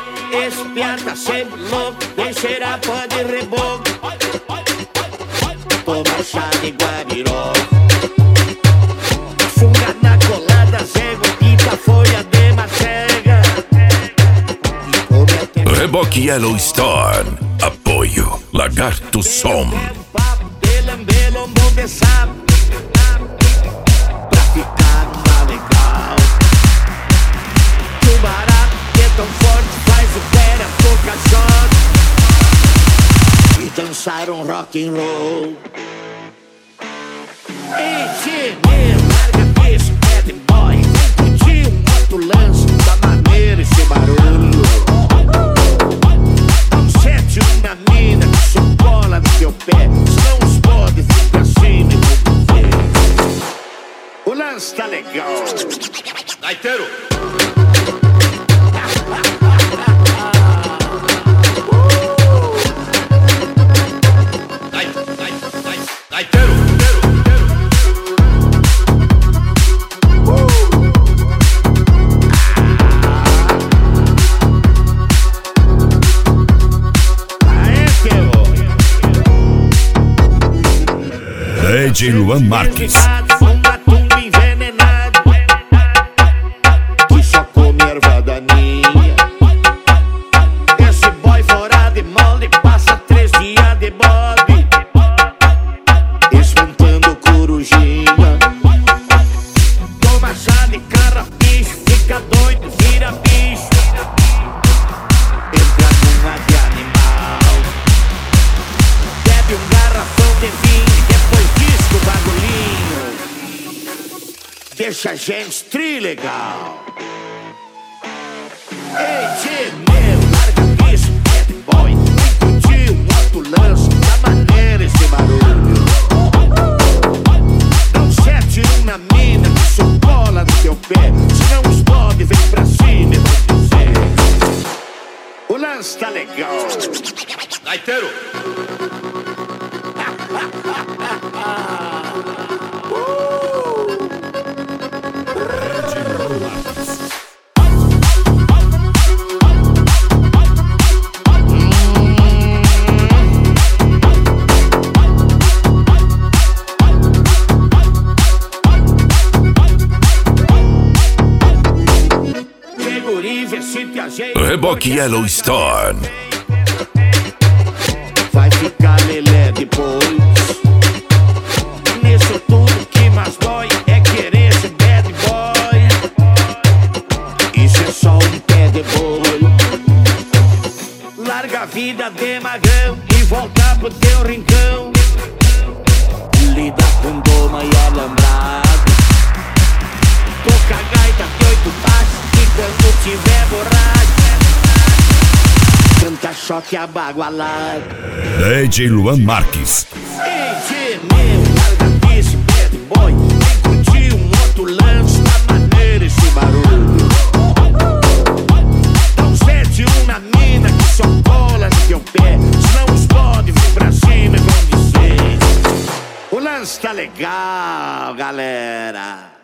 Esse piá tá sempre louco, vem cheirar pó de reboco. Toma chá de guabiró, funga na colada, zego, quinta folha de macega. Reboque Yellowstone. Apoio Lagarto Som. Pra ficar numa legal. Que o barato que é tão forte faz o pera tocar shot e dançar um rock and roll. Ei, tio, larga esse bad boy, vem curtir um outro lance da maneira esse barulho. Dá um sete na mina que só cola no teu pé, senão os podes vir pra cima e vou ver. O lance tá legal. Gaiteiro. Gaiteiro. DJ Luan Marques. Um matumbo envenenado que só come erva daninha. Esse boy fora de molde passa 3 dias de bode espantando corujinha. Toma chá de carrapicho, fica doido, vira bicho. Entra numa de animal, bebe um garrafão de vinho, depois diz o bagulhinho deixa a gente trilegal. Ei, tio, meu, larga isso, bad boy, vem curtir um outro lance da maneira esse barulho. Dá um 7 na mina que só cola no teu pé, senão os podes vem pra cima e vão dizer. O lance tá legal. Gaiteiro. Reboque Yellowstone. Vai ficar lelé depois. Nisso tudo que mais dói é querer ser bad boy. Isso é só um pé de boi. Larga a vida de magrão e volta pro teu rincão. Lida com doma e alambrado. Toca a gaita de 8 baixos e quando tiver borracho canta choque abagualado. DJ Luan Marques. Ei, meu, larga esse bad boy, vem curtir um outro lance da maneira esse barulho. Dá um 7 na mina que só cola no teu pé, senão os podes vir pra cima e vão dizer. O lance tá legal, galera.